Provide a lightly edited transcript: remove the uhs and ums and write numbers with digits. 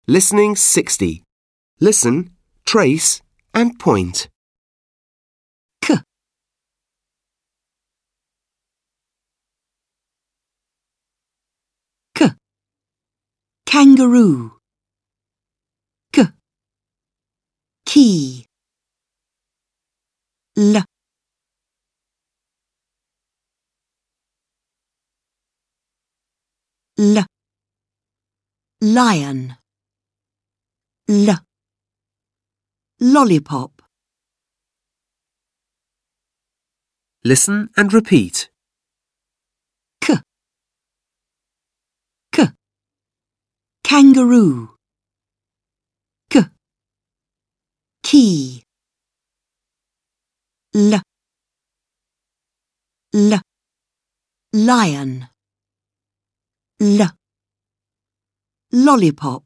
Listening 60. Listen, trace and point. K, k, kangaroo. K, key. L, l, lion. L, lollipop. Listen and repeat. K, k, kangaroo. K, key. L, l, lion. L, lollipop.